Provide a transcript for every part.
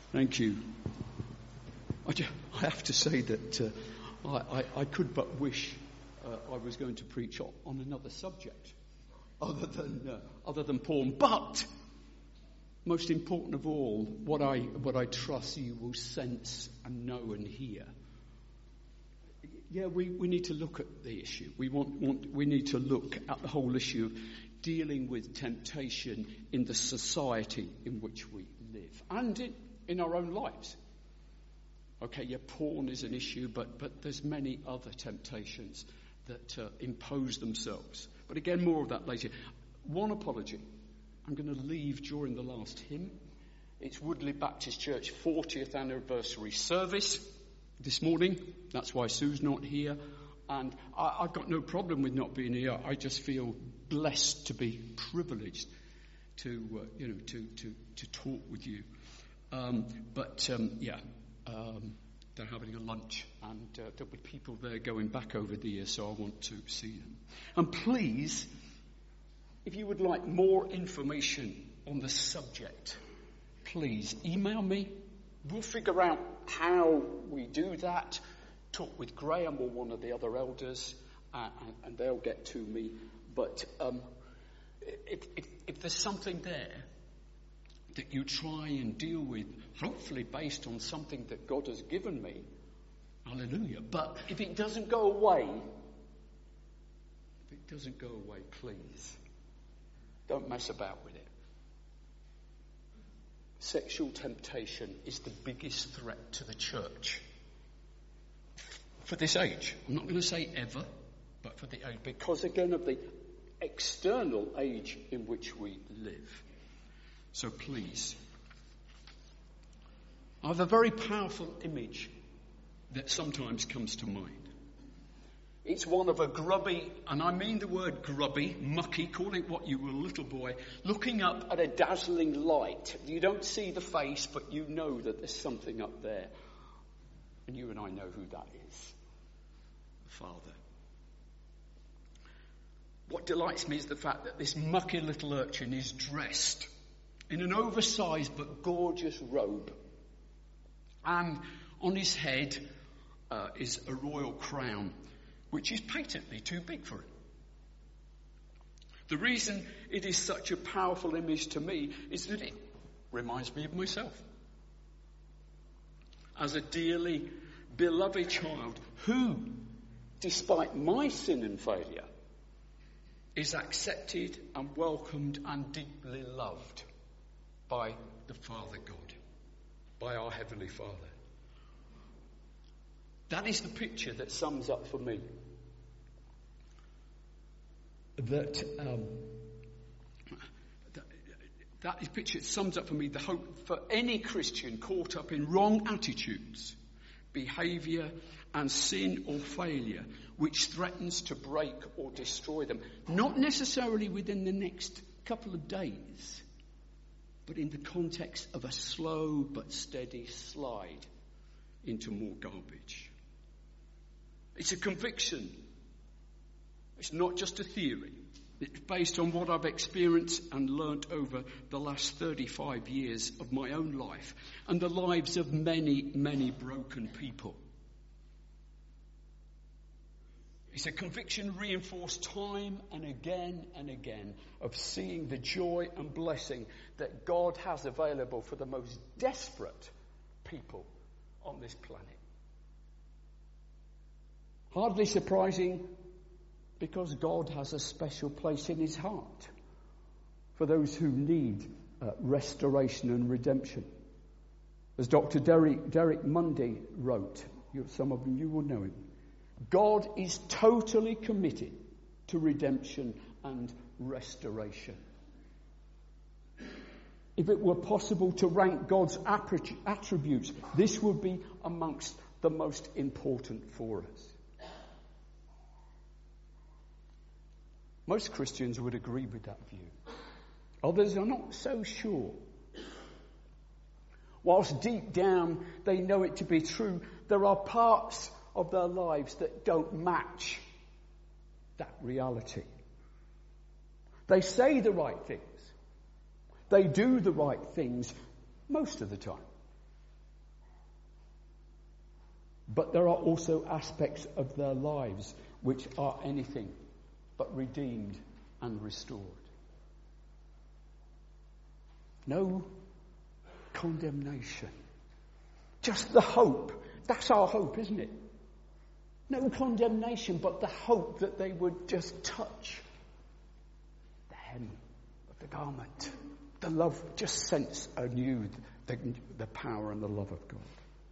Thank you. I have to say that I could but wish I was going to preach on another subject other than porn. But most important of all, what I trust you will sense and know and hear. Yeah, we need to look at the issue. We need to look at the whole issue of dealing with temptation in the society in which we live and in our own lives. Okay, yeah, porn is an issue, but there's many other temptations that impose themselves. But again, more of that later. One apology. I'm going to leave during the last hymn. It's Woodley Baptist Church 40th anniversary service this morning. That's why Sue's not here. And I've got no problem with not being here. I just feel blessed to be privileged to talk with you. They're having a lunch, and there'll be people there going back over the years, so I want to see them. And please, if you would like more information on the subject, please email me. We'll figure out how we do that. Talk with Graham or one of the other elders, and they'll get to me. But if there's something there that you try and deal with, hopefully based on something that God has given me, hallelujah. But if it doesn't go away, please, don't mess about with it. Sexual temptation is the biggest threat to the church for this age. I'm not going to say ever, but for the age, because again of the external age in which we live. So please, I have a very powerful image that sometimes comes to mind. It's one of a grubby, and I mean the word grubby, mucky, call it what you will, little boy, looking up at a dazzling light. You don't see the face, but you know that there's something up there. And you and I know who that is. The Father. What delights me is the fact that this mucky little urchin is dressed in an oversized but gorgeous robe. And on his head is a royal crown, which is patently too big for him. The reason it is such a powerful image to me is that it reminds me of myself. As a dearly beloved child who, despite my sin and failure, is accepted and welcomed and deeply loved by the Father God, by our Heavenly Father. That is the picture that sums up for me. That is picture that sums up for me the hope for any Christian caught up in wrong attitudes, behaviour and sin or failure which threatens to break or destroy them. Not necessarily within the next couple of days, but in the context of a slow but steady slide into more garbage. It's a conviction. It's not just a theory. It's based on what I've experienced and learnt over the last 35 years of my own life and the lives of many, many broken people. It's a conviction reinforced time and again of seeing the joy and blessing that God has available for the most desperate people on this planet. Hardly surprising, because God has a special place in his heart for those who need restoration and redemption. As Dr. Derek Mundy wrote, some of you will know him, God is totally committed to redemption and restoration. If it were possible to rank God's attributes, this would be amongst the most important for us. Most Christians would agree with that view. Others are not so sure. Whilst deep down they know it to be true, there are parts of their lives that don't match that reality. They say the right things. They do the right things most of the time. But there are also aspects of their lives which are anything but redeemed and restored. No condemnation. Just the hope. That's our hope, isn't it? No condemnation, but the hope that they would just touch the hem of the garment. The love, just sense anew the power and the love of God.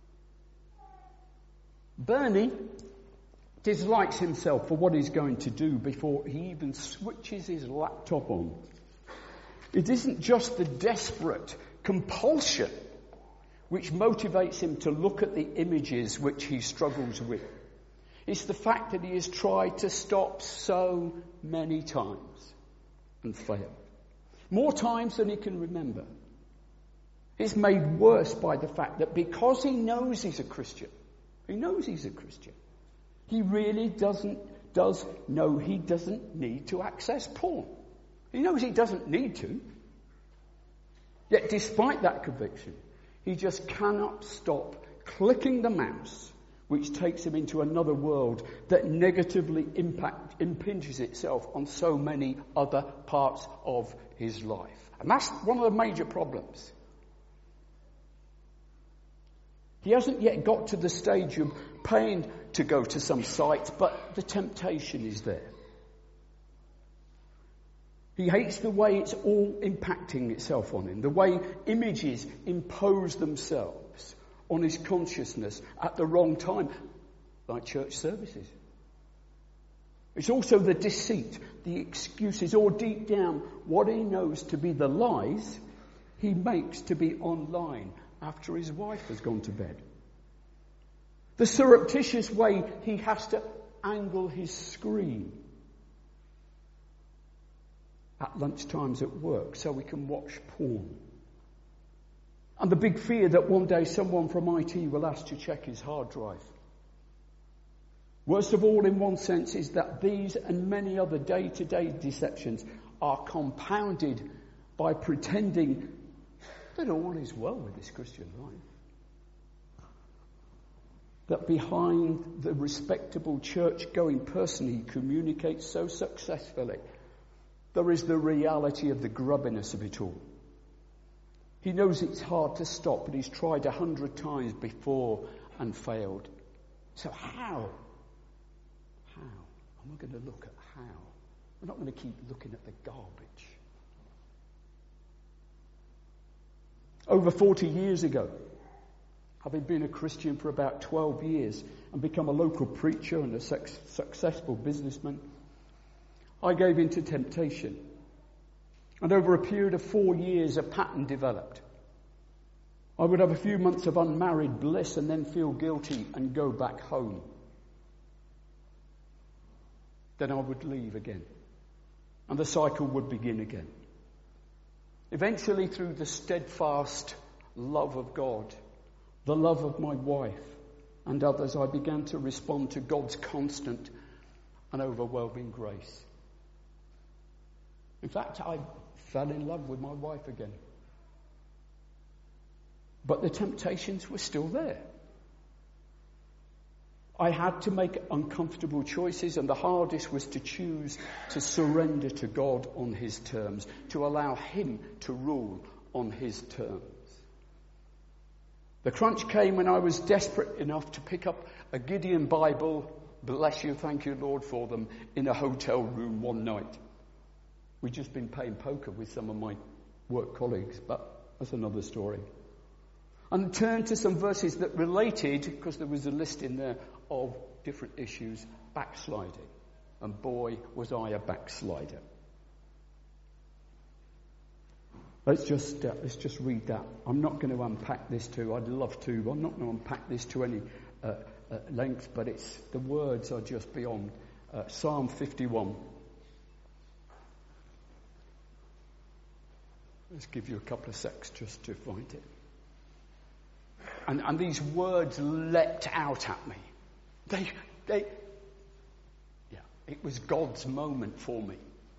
Bernie dislikes himself for what he's going to do before he even switches his laptop on. It isn't just the desperate compulsion which motivates him to look at the images which he struggles with. It's the fact that he has tried to stop so many times and failed. More times than he can remember. It's made worse by the fact that because he knows he's a Christian, he really does know he doesn't need to access porn. He knows he doesn't need to. Yet despite that conviction, he just cannot stop clicking the mouse, which takes him into another world that negatively impinges itself on so many other parts of his life. And that's one of the major problems. He hasn't yet got to the stage of paying to go to some sites, but the temptation is there. He hates the way it's all impacting itself on him, the way images impose themselves on his consciousness at the wrong time, like church services. It's also the deceit, the excuses, or deep down, what he knows to be the lies he makes to be online after his wife has gone to bed. The surreptitious way he has to angle his screen at lunchtimes at work so we can watch porn. And the big fear that one day someone from IT will ask to check his hard drive. Worst of all, in one sense, is that these and many other day-to-day deceptions are compounded by pretending that all is well with this Christian life. That behind the respectable church-going person he communicates so successfully, there is the reality of the grubbiness of it all. He knows it's hard to stop, but he's tried 100 times before and failed. So how? I'm not going to look at how. We're not going to keep looking at the garbage. Over 40 years ago, having been a Christian for about 12 years and become a local preacher and a successful businessman, I gave in to temptation. And over a period of 4 years, a pattern developed. I would have a few months of unmarried bliss and then feel guilty and go back home. Then I would leave again. And the cycle would begin again. Eventually, through the steadfast love of God, the love of my wife and others, I began to respond to God's constant and overwhelming grace. In fact, I fell in love with my wife again. But the temptations were still there. I had to make uncomfortable choices, and the hardest was to choose to surrender to God on his terms, to allow him to rule on his terms. The crunch came when I was desperate enough to pick up a Gideon Bible, bless you, thank you Lord for them, in a hotel room one night. We'd just been playing poker with some of my work colleagues, but that's another story. And turned to some verses that related, because there was a list in there of different issues, backsliding. And boy, was I a backslider. Let's just read that. I'm not going to unpack this I'd love to, but I'm not going to unpack this to any length, but the words are just beyond. Psalm 51. Let's give you a couple of secs just to find it. And these words leapt out at me. It was God's moment for me.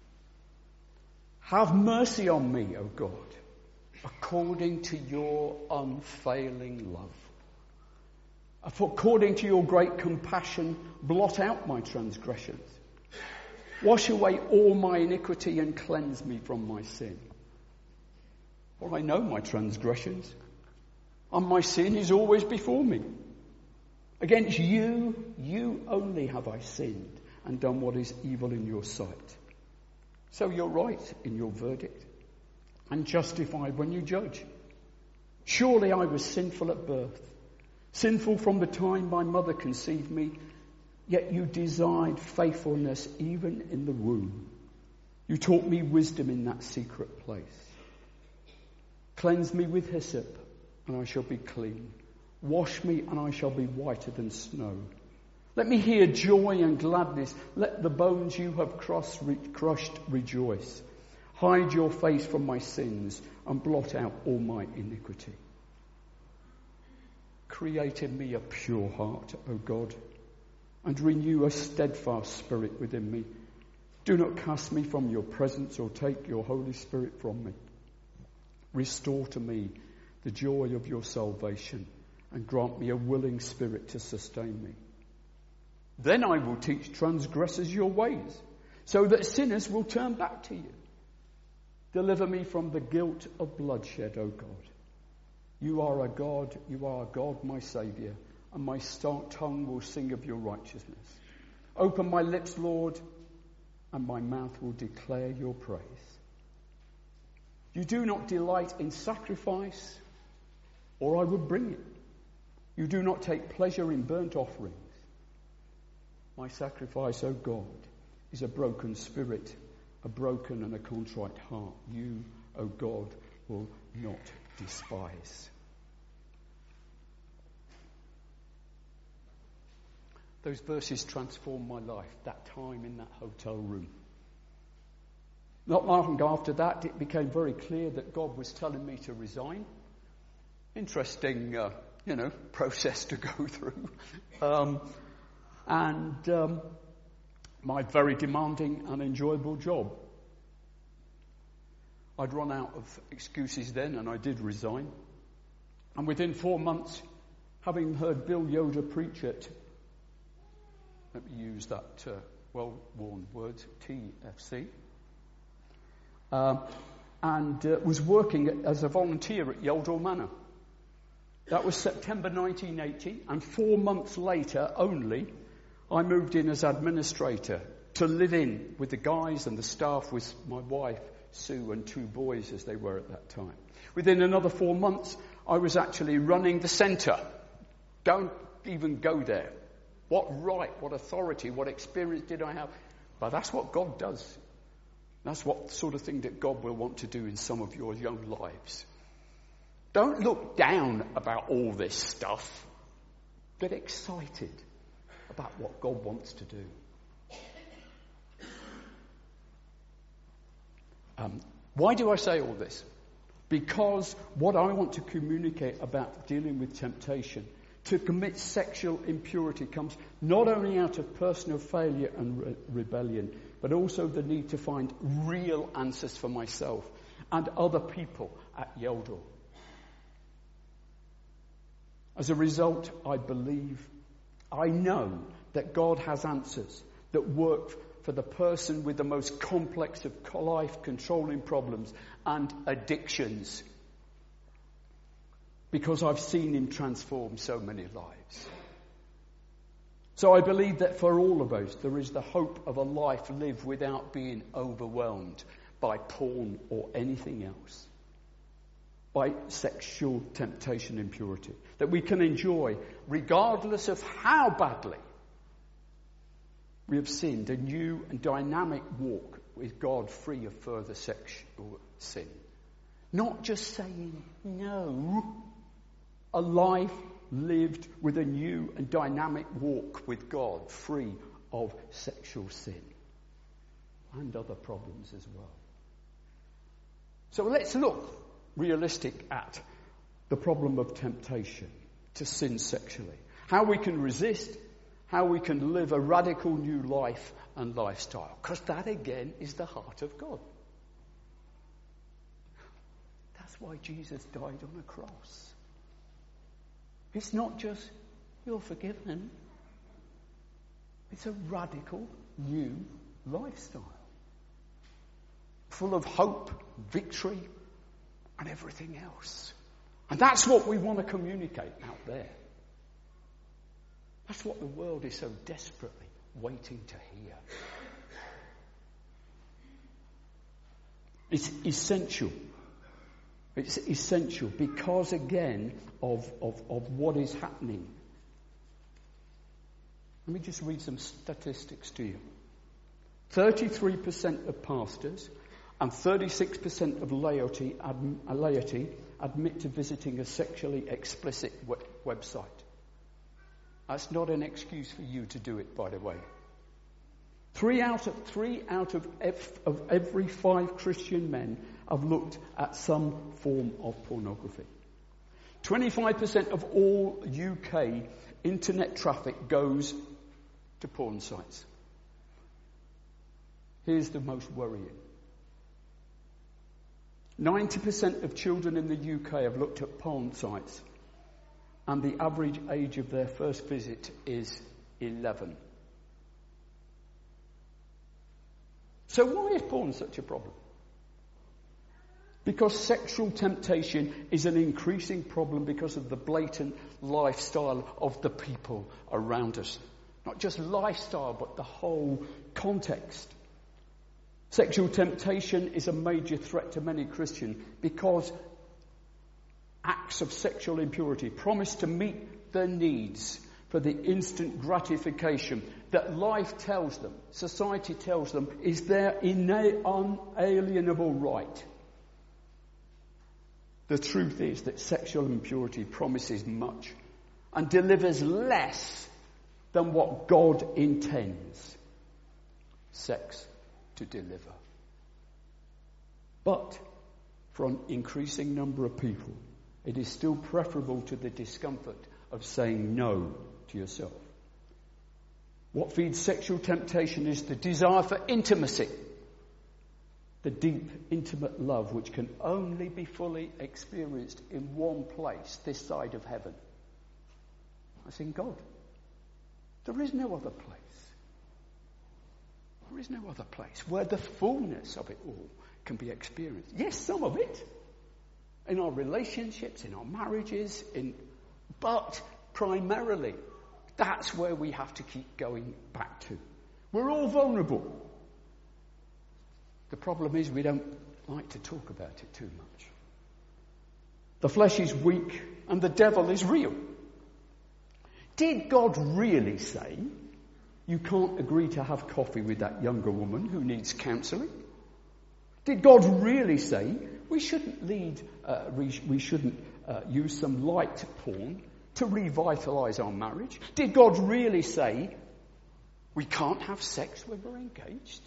Have mercy on me, O God, according to your unfailing love. According to your great compassion, blot out my transgressions. Wash away all my iniquity and cleanse me from my sin. For I know my transgressions, and my sin is always before me. Against you only have I sinned and done what is evil in your sight. So you're right in your verdict, and justified when you judge. Surely I was sinful at birth, sinful from the time my mother conceived me, yet you desired faithfulness even in the womb. You taught me wisdom in that secret place. Cleanse me with hyssop, and I shall be clean. Wash me, and I shall be whiter than snow. Let me hear joy and gladness. Let the bones you have crushed rejoice. Hide your face from my sins and blot out all my iniquity. Create in me a pure heart, O God, and renew a steadfast spirit within me. Do not cast me from your presence or take your Holy Spirit from me. Restore to me the joy of your salvation and grant me a willing spirit to sustain me. Then I will teach transgressors your ways, so that sinners will turn back to you. Deliver me from the guilt of bloodshed, O God. You are a God, my Saviour, and my tongue will sing of your righteousness. Open my lips, Lord, and my mouth will declare your praise. You do not delight in sacrifice, or I would bring it. You do not take pleasure in burnt offerings. My sacrifice, O God, is a broken spirit, a broken and a contrite heart. You, O God, will not despise. Those verses transformed my life, that time in that hotel room. Not long after that, it became very clear that God was telling me to resign. Interesting, process to go through. My very demanding and enjoyable job. I'd run out of excuses then, and I did resign. And within 4 months, having heard Bill Yoder preach at, let me use that well-worn word, TFC, was working as a volunteer at Yeldor Manor. That was September 1980, and 4 months later only, I moved in as administrator to live in with the guys and the staff, with my wife, Sue, and 2 boys as they were at that time. Within another 4 months, I was actually running the centre. Don't even go there. What right, what authority, what experience did I have? But that's what God does. That's what sort of thing that God will want to do in some of your young lives. Don't look down about all this stuff. Get excited about what God wants to do. Why do I say all this? Because what I want to communicate about dealing with temptation to commit sexual impurity comes not only out of personal failure and rebellion, but also the need to find real answers for myself and other people at Yeldor. As a result, I know that God has answers that work for the person with the most complex of life-controlling problems and addictions, because I've seen him transform so many lives. So I believe that for all of us, there is the hope of a life lived without being overwhelmed by porn or anything else, by sexual temptation, impurity, that we can enjoy, regardless of how badly we have sinned, a new and dynamic walk with God, free of further sexual sin. Not just saying no, a life lived with a new and dynamic walk with God, free of sexual sin and other problems as well. So let's look realistic at the problem of temptation to sin sexually. How we can resist, how we can live a radical new life and lifestyle. Because that again is the heart of God. That's why Jesus died on a cross. It's not just you're forgiven. It's a radical new lifestyle, full of hope, victory, and everything else. And that's what we want to communicate out there. That's what the world is so desperately waiting to hear. It's essential. It's essential because, again, of what is happening. Let me just read some statistics to you. 33% of pastors and 36% of laity admit to visiting a sexually explicit website. That's not an excuse for you to do it, by the way. Three out of every 5 Christian men have looked at some form of pornography. 25% of all UK internet traffic goes to porn sites. Here's the most worrying. 90% of children in the UK have looked at porn sites, and the average age of their first visit is 11. So why is porn such a problem? Because sexual temptation is an increasing problem because of the blatant lifestyle of the people around us. Not just lifestyle, but the whole context. Sexual temptation is a major threat to many Christians because acts of sexual impurity promise to meet their needs for the instant gratification that life tells them, society tells them, is their unalienable right. The truth is that sexual impurity promises much and delivers less than what God intends sex to deliver. But for an increasing number of people, it is still preferable to the discomfort of saying no to yourself. What feeds sexual temptation is the desire for intimacy, the deep, intimate love which can only be fully experienced in one place, this side of heaven. That's in God. There is no other place. There is no other place where the fullness of it all can be experienced. Yes, some of it. In our relationships, in our marriages, but primarily, that's where we have to keep going back to. We're all vulnerable. The problem is we don't like to talk about it too much. The flesh is weak and the devil is real. Did God really say you can't agree to have coffee with that younger woman who needs counselling? Did God really say we shouldn't use some light porn to revitalise our marriage? Did God really say we can't have sex when we're engaged?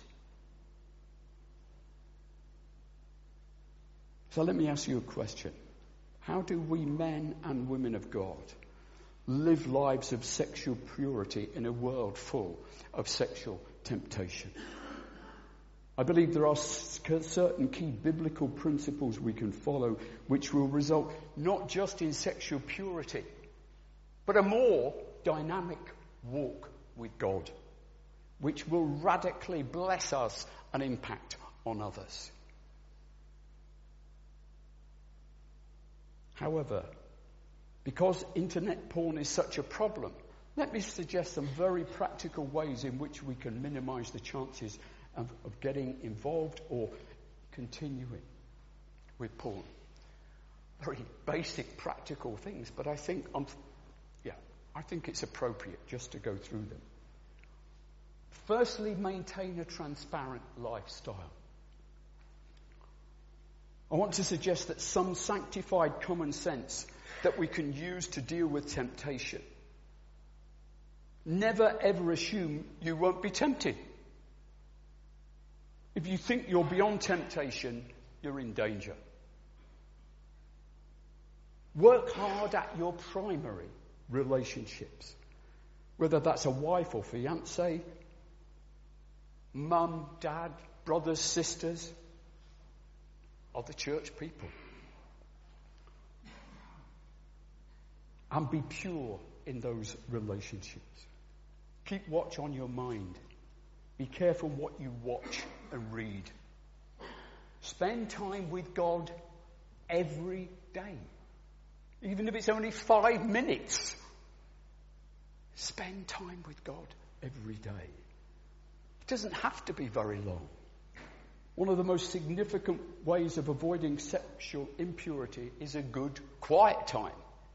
So let me ask you a question. How do we men and women of God live lives of sexual purity in a world full of sexual temptation? I believe there are certain key biblical principles we can follow which will result not just in sexual purity, but a more dynamic walk with God, which will radically bless us and impact on others. However, because internet porn is such a problem, let me suggest some very practical ways in which we can minimize the chances of getting involved or continuing with porn. Very basic, practical things, but I think it's appropriate just to go through them. Firstly, maintain a transparent lifestyle. I want to suggest that some sanctified common sense that we can use to deal with temptation. Never ever assume you won't be tempted. If you think you're beyond temptation, you're in danger. Work hard at your primary relationships, whether that's a wife or fiancé, mum, dad, brothers, sisters, or the church people. And be pure in those relationships. Keep watch on your mind. Be careful what you watch and read. Spend time with God every day. Even if it's only 5 minutes. Spend time with God every day. It doesn't have to be very long. One of the most significant ways of avoiding sexual impurity is a good quiet time.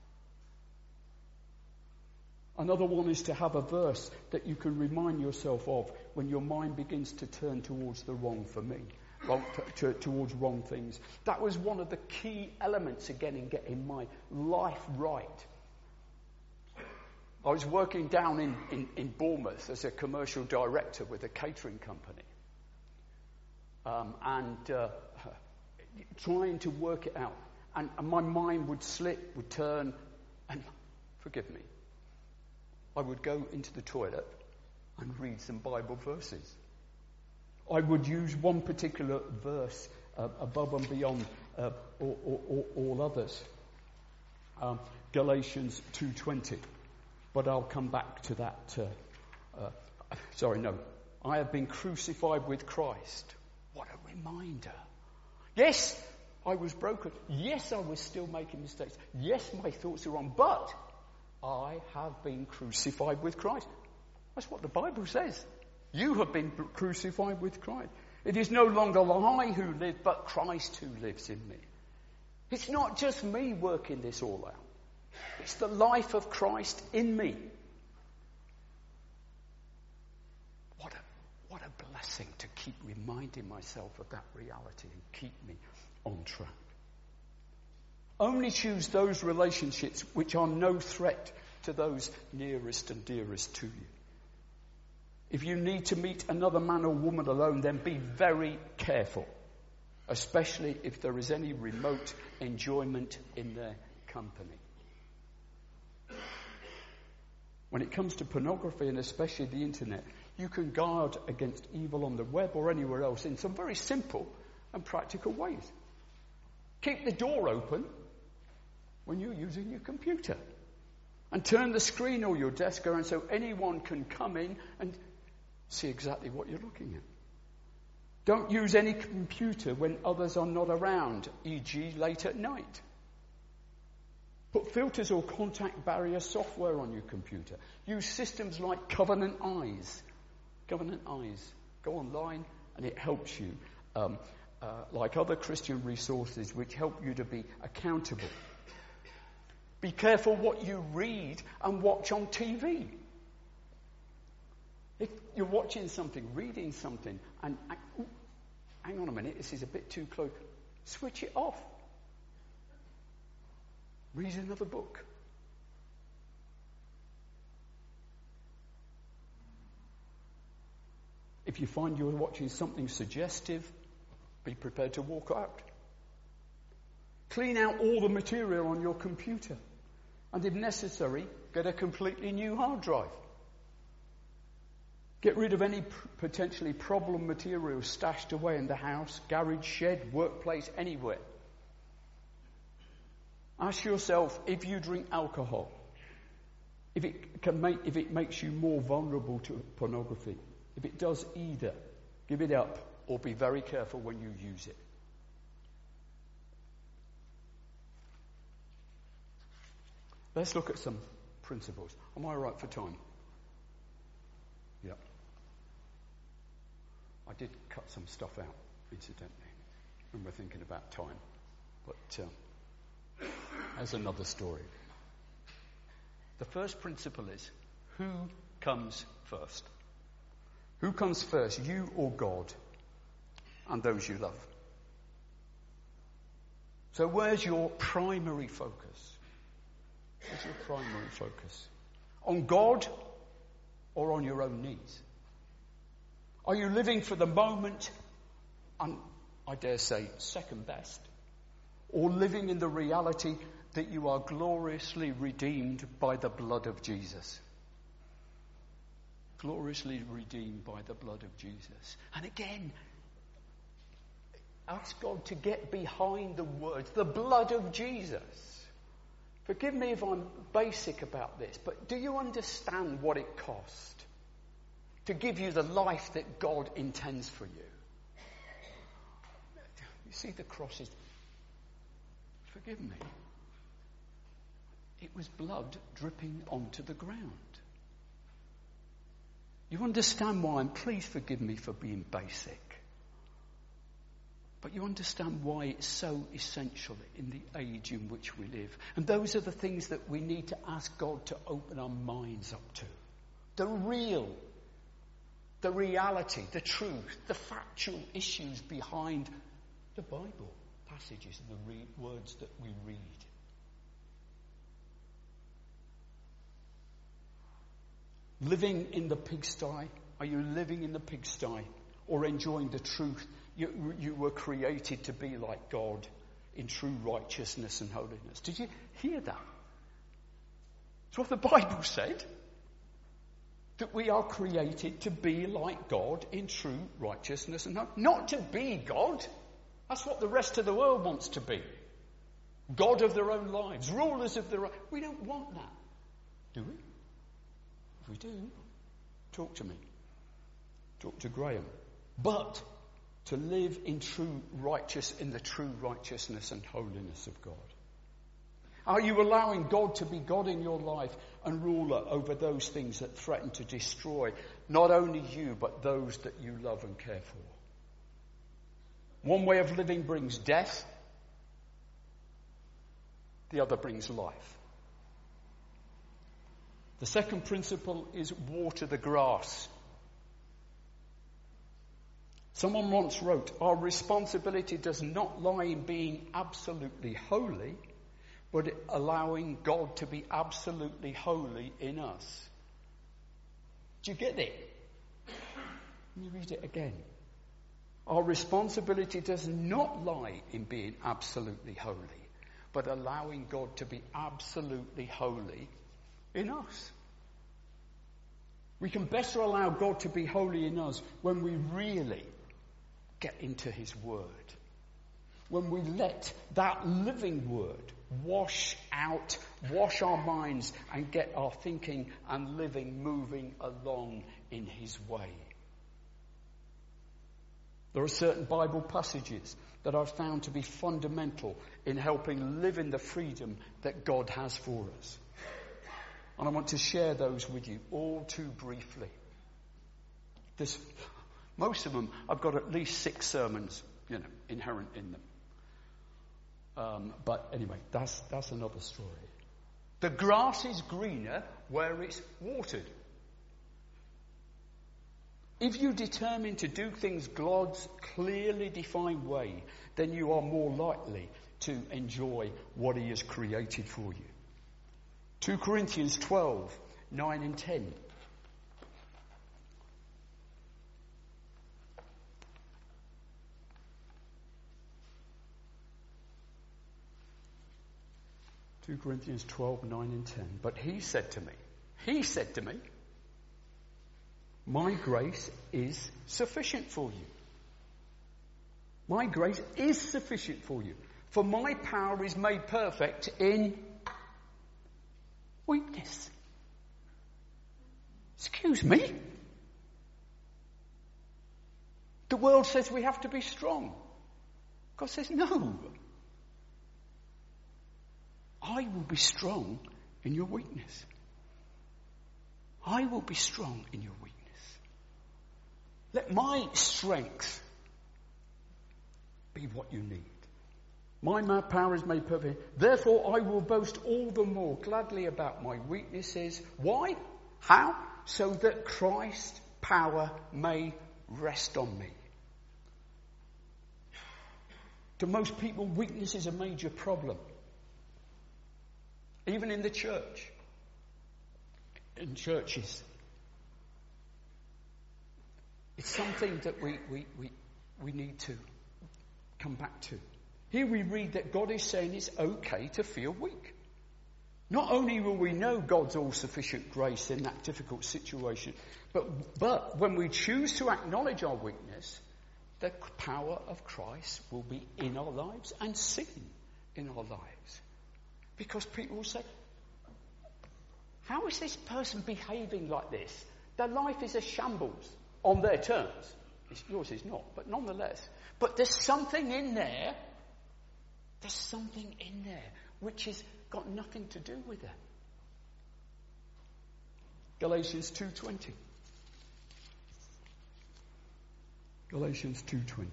Another one is to have a verse that you can remind yourself of when your mind begins to turn towards the wrong for me, towards wrong things. That was one of the key elements again in getting my life right. I was working down in Bournemouth as a commercial director with a catering company. Trying to work it out. And my mind would slip, would turn, and forgive me, I would go into the toilet and read some Bible verses. I would use one particular verse above and beyond all others. Galatians 2:20. But I'll come back to that. I have been crucified with Christ. What a reminder. Yes, I was broken. Yes, I was still making mistakes. Yes, my thoughts are wrong. But I have been crucified with Christ. That's what the Bible says. You have been crucified with Christ. It is no longer I who live, but Christ who lives in me. It's not just me working this all out. It's the life of Christ in me. What a blessing to keep reminding myself of that reality and keep me on track. Only choose those relationships which are no threat to those nearest and dearest to you. If you need to meet another man or woman alone, then be very careful, especially if there is any remote enjoyment in their company. When it comes to pornography, and especially the internet, you can guard against evil on the web or anywhere else in some very simple and practical ways. Keep the door open when you're using your computer. And turn the screen or your desk around so anyone can come in and see exactly what you're looking at. Don't use any computer when others are not around, e.g. late at night. Put filters or contact barrier software on your computer. Use systems like Covenant Eyes. Covenant Eyes. Go online and it helps you, like other Christian resources which help you to be accountable. Be careful what you read and watch on TV. If you're watching something, reading something, and hang on a minute, this is a bit too close, switch it off. Read another book. If you find you're watching something suggestive, be prepared to walk out. Clean out all the material on your computer. And if necessary, get a completely new hard drive. Get rid of any potentially problem material stashed away in the house, garage, shed, workplace, anywhere. Ask yourself if you drink alcohol, if it makes you more vulnerable to pornography. If it does either, give it up or be very careful when you use it. Let's look at some principles. Am I right for time? Yeah. I did cut some stuff out, incidentally, when we're thinking about time. But that's another story. The first principle is, who comes first? Who comes first, you or God, and those you love? So where's your primary focus? Where's your primary focus? On God or on your own needs? Are you living for the moment, and I dare say second best, or living in the reality that you are gloriously redeemed by the blood of Jesus? Gloriously redeemed by the blood of Jesus. And again, ask God to get behind the words, the blood of Jesus. Forgive me if I'm basic about this, but do you understand what it cost to give you the life that God intends for you? You see the crosses. Forgive me. It was blood dripping onto the ground. You understand why? And please forgive me for being basic. But you understand why it's so essential in the age in which we live. And those are the things that we need to ask God to open our minds up to. The reality, the truth, the factual issues behind the Bible passages and the words that we read. Living in the pigsty. Are you living in the pigsty or enjoying the truth? You were created to be like God in true righteousness and holiness. Did you hear that? It's what the Bible said. That we are created to be like God in true righteousness and holiness. Not to be God. That's what the rest of the world wants to be. God of their own lives. Rulers of their own. We don't want that. Do we? If we do, talk to me. Talk to Graham. But to live in the true righteousness and holiness of God. Are you allowing God to be God in your life and ruler over those things that threaten to destroy not only you, but those that you love and care for? One way of living brings death. The other brings life. The second principle is water the grass. Someone once wrote, our responsibility does not lie in being absolutely holy, but allowing God to be absolutely holy in us. Do you get it? Let me read it again. Our responsibility does not lie in being absolutely holy, but allowing God to be absolutely holy in us. We can better allow God to be holy in us when we really get into his word. When we let that living word wash our minds and get our thinking and living moving along in his way. There are certain Bible passages that I've found to be fundamental in helping live in the freedom that God has for us. And I want to share those with you all too briefly. Most of them, I've got at least 6 sermons, inherent in them. But anyway, that's another story. The grass is greener where it's watered. If you determine to do things God's clearly defined way, then you are more likely to enjoy what he has created for you. 2 Corinthians 12, 9 and 10. Two Corinthians 12, 9 and 10. But he said to me, my grace is sufficient for you. My grace is sufficient for you. For my power is made perfect in weakness. Excuse me? The world says we have to be strong. God says no. I will be strong in your weakness. I will be strong in your weakness. Let my strength be what you need. My power is made perfect. Therefore, I will boast all the more gladly about my weaknesses. Why? How? So that Christ's power may rest on me. To most people, weakness is a major problem. Even in the church. In churches. It's something that we need to come back to. Here we read that God is saying it's okay to feel weak. Not only will we know God's all-sufficient grace in that difficult situation, but when we choose to acknowledge our weakness, the power of Christ will be in our lives and seen in our lives. Because people will say, how is this person behaving like this? Their life is a shambles on their terms. Yours is not, but nonetheless. But there's something in there. There's something in there which has got nothing to do with it. Galatians 2:20. Galatians 2:20.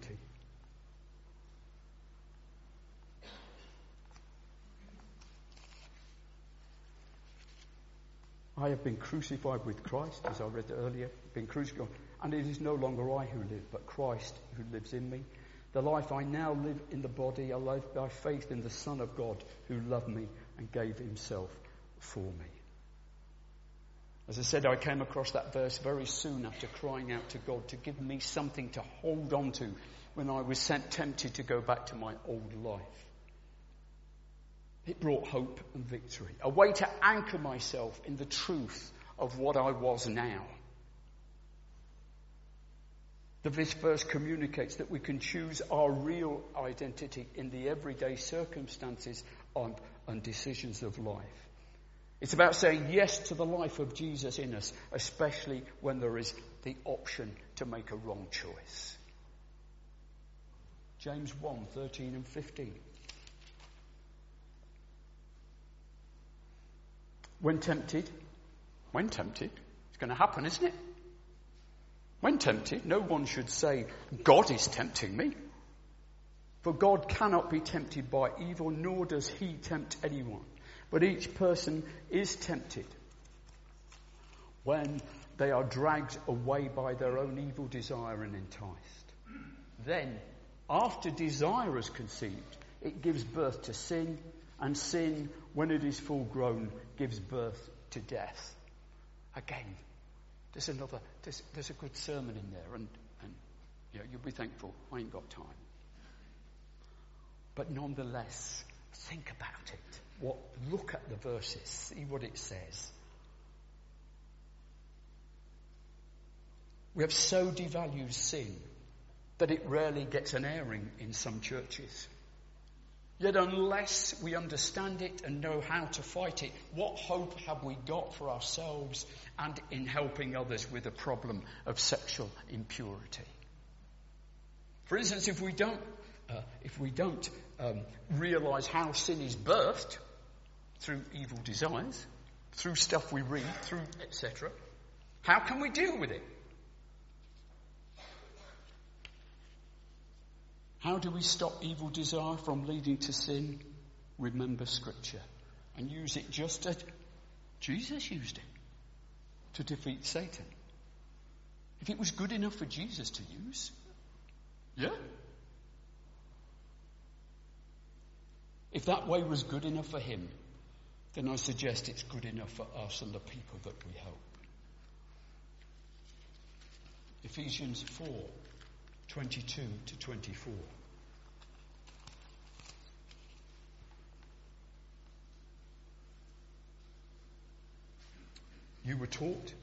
I have been crucified with Christ, as I read earlier, been crucified, and it is no longer I who live, but Christ who lives in me. The life I now live in the body, I live by faith in the Son of God who loved me and gave himself for me. As I said, I came across that verse very soon after crying out to God to give me something to hold on to when I was tempted to go back to my old life. It brought hope and victory, a way to anchor myself in the truth of what I was now. This verse communicates that we can choose our real identity in the everyday circumstances and decisions of life. It's about saying yes to the life of Jesus in us, especially when there is the option to make a wrong choice. James 1:13 and 15. When tempted, it's going to happen, isn't it? When tempted, no one should say, God is tempting me. For God cannot be tempted by evil, nor does he tempt anyone. But each person is tempted when they are dragged away by their own evil desire and enticed. Then, after desire is conceived, it gives birth to sin, and sin, when it is full grown, gives birth to death. Again, there's a good sermon in there, and you'll be thankful. I ain't got time. But nonetheless, think about it. Look at the verses, see what it says. We have so devalued sin that it rarely gets an airing in some churches. Yet unless we understand it and know how to fight it, what hope have we got for ourselves and in helping others with the problem of sexual impurity? For instance, if we don't realise how sin is birthed through evil desires, through stuff we read, through etc., how can we deal with it? How do we stop evil desire from leading to sin? Remember Scripture and use it just as Jesus used it to defeat Satan. If it was good enough for Jesus to use, yeah. If that way was good enough for him, then I suggest it's good enough for us and the people that we help. Ephesians 4:22 to 24. You were taught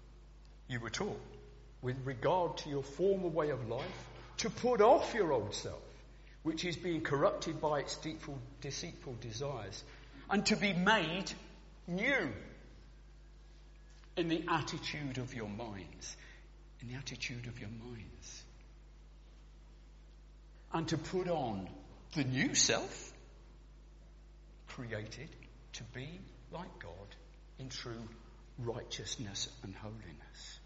with regard to your former way of life to put off your old self, which is being corrupted by its deceitful desires, and to be made new in the attitude of your minds. In the attitude of your minds. And to put on the new self, created to be like God in true righteousness and holiness.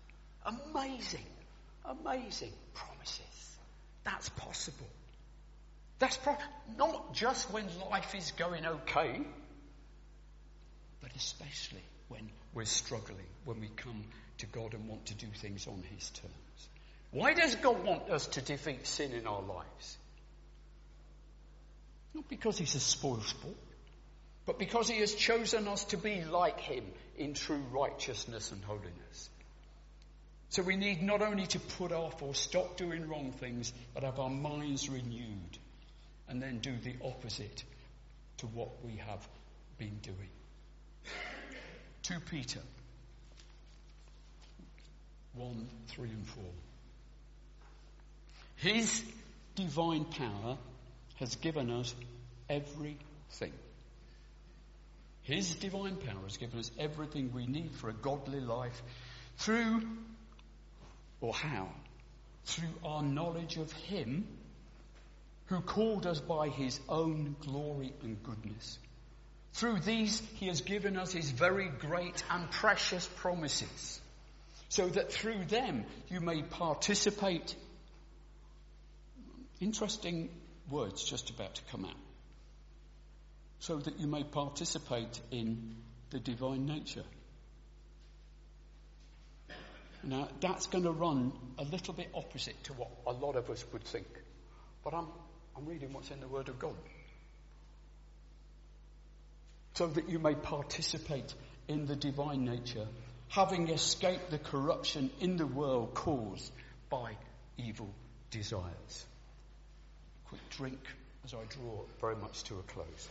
Amazing promises. That's possible. That's not just when life is going okay, but especially when we're struggling, when we come to God and want to do things on his terms. Why does God want us to defeat sin in our lives? Not because he's a spoilsport, but because he has chosen us to be like him in true righteousness and holiness. So we need not only to put off or stop doing wrong things, but have our minds renewed and then do the opposite to what we have been doing. 2 Peter 1:3 and 4. His divine power has given us everything His divine power has given us everything we need for a godly life through, or how? Through our knowledge of him who called us by his own glory and goodness. Through these he has given us his very great and precious promises, so that through them you may participate. Interesting words just about to come out. So that you may participate in the divine nature. Now, that's going to run a little bit opposite to what a lot of us would think. But I'm reading what's in the Word of God. So that you may participate in the divine nature, having escaped the corruption in the world caused by evil desires. Quick drink as I draw very much to a close.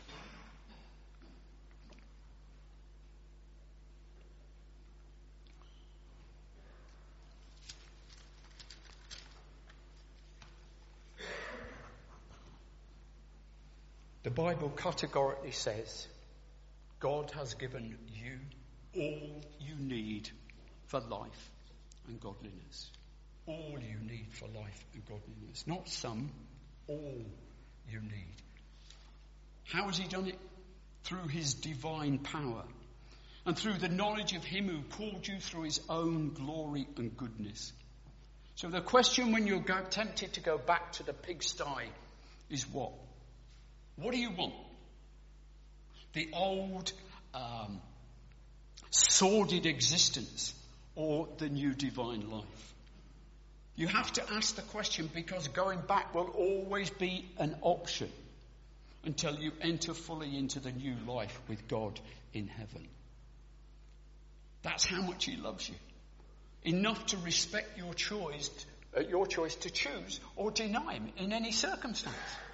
The Bible categorically says God has given you all you need for life and godliness. All you need for life and godliness. Not some, all you need. How has he done it? Through his divine power and through the knowledge of him who called you through his own glory and goodness. So the question when you're tempted to go back to the pigsty is what? What do you want? The old sordid existence or the new divine life? You have to ask the question, because going back will always be an option until you enter fully into the new life with God in heaven. That's how much he loves you. Enough to respect your choice to choose or deny him in any circumstance.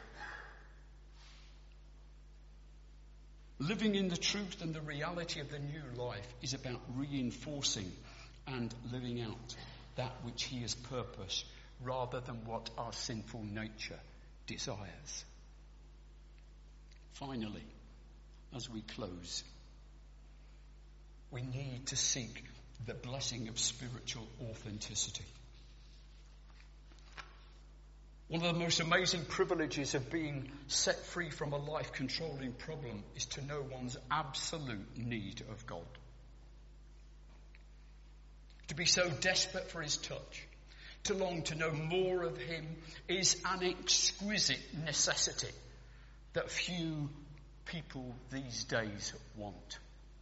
Living in the truth and the reality of the new life is about reinforcing and living out that which he has purposed rather than what our sinful nature desires. Finally, as we close, we need to seek the blessing of spiritual authenticity. One of the most amazing privileges of being set free from a life-controlling problem is to know one's absolute need of God. To be so desperate for his touch, to long to know more of him, is an exquisite necessity that few people these days want.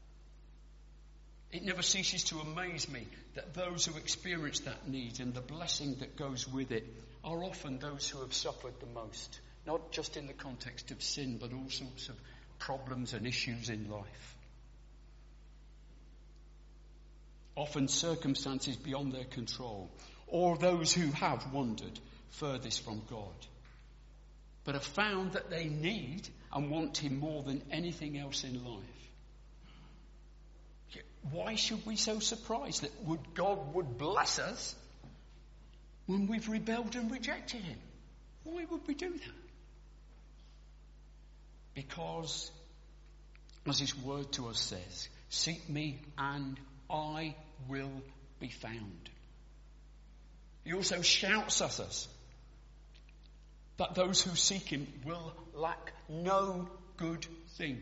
It never ceases to amaze me that those who experience that need and the blessing that goes with it are often those who have suffered the most, not just in the context of sin, but all sorts of problems and issues in life. Often circumstances beyond their control, or those who have wandered furthest from God, but have found that they need and want him more than anything else in life. Why should we be so surprised that God would bless us when we've rebelled and rejected him? Why would we do that? Because, as his word to us says, seek me and I will be found. He also shouts at us that those who seek him will lack no good thing.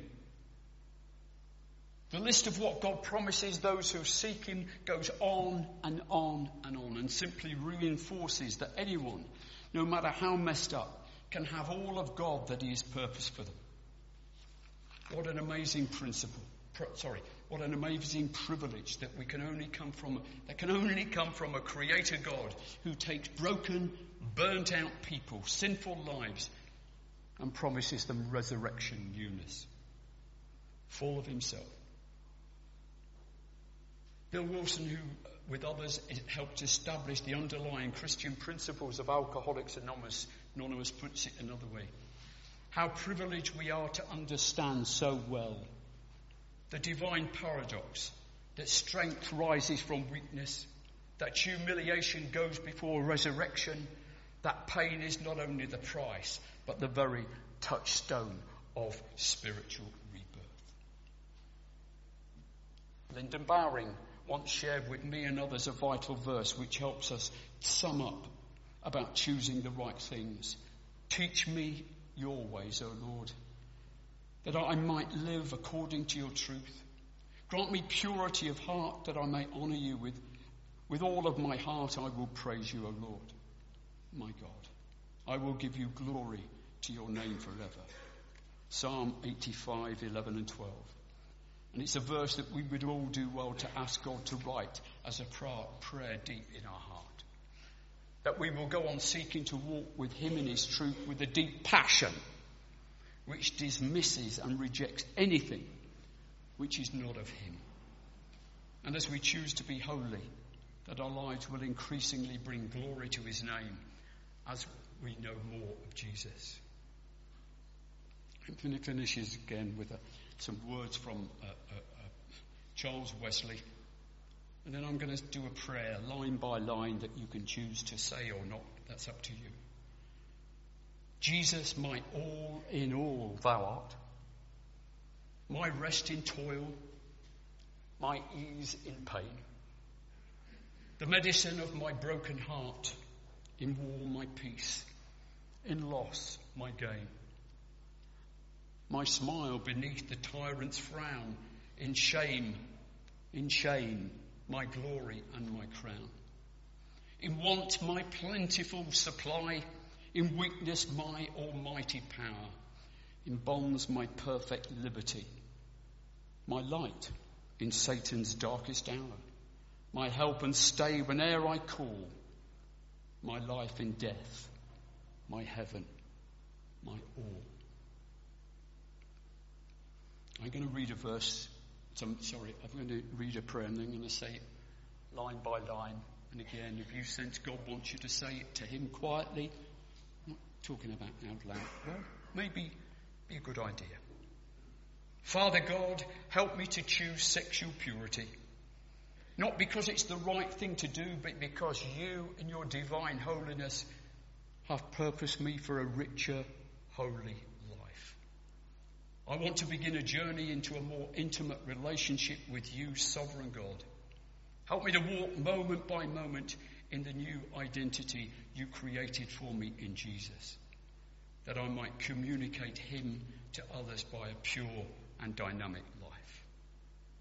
The list of what God promises those who seek him goes on and on and on, and simply reinforces that anyone, no matter how messed up, can have all of God that he has purposed for them. What an amazing what an amazing privilege that can only come from a creator God who takes broken, burnt out people, sinful lives, and promises them resurrection newness, full of himself. Bill Wilson, who with others helped establish the underlying Christian principles of Alcoholics Anonymous, puts it another way. How privileged we are to understand so well the divine paradox that strength rises from weakness, that humiliation goes before resurrection, that pain is not only the price, but the very touchstone of spiritual rebirth. Lyndon Bowring once shared with me and others a vital verse which helps us sum up about choosing the right things. Teach me your ways, O Lord, that I might live according to your truth. Grant me purity of heart that I may honour you with all of my heart. I will praise you, O Lord, my God. I will give you glory to your name forever. Psalm 85, 11 and 12. And it's a verse that we would all do well to ask God to write as a prayer deep in our heart. That we will go on seeking to walk with him in his truth with a deep passion which dismisses and rejects anything which is not of him. And as we choose to be holy, that our lives will increasingly bring glory to his name as we know more of Jesus. I'm going to finish again with some words from Charles Wesley. And then I'm going to do a prayer, line by line, that you can choose to say or not. That's up to you. Jesus, my all in all thou art. My rest in toil, my ease in pain. The medicine of my broken heart, in war my peace, in loss my gain. My smile beneath the tyrant's frown, in shame, my glory and my crown. In want, my plentiful supply, in weakness, my almighty power, in bonds, my perfect liberty, my light in Satan's darkest hour, my help and stay whene'er I call, my life in death, my heaven, my all. I'm going to read a verse. I'm going to read a prayer and then I'm going to say it line by line. And again, if you sense God wants you to say it to him quietly, I'm not talking about out loud, well, maybe be a good idea. Father God, help me to choose sexual purity. Not because it's the right thing to do, but because you in your divine holiness have purposed me for a richer, holy life. I want to begin a journey into a more intimate relationship with you, sovereign God. Help me to walk moment by moment in the new identity you created for me in Jesus, that I might communicate him to others by a pure and dynamic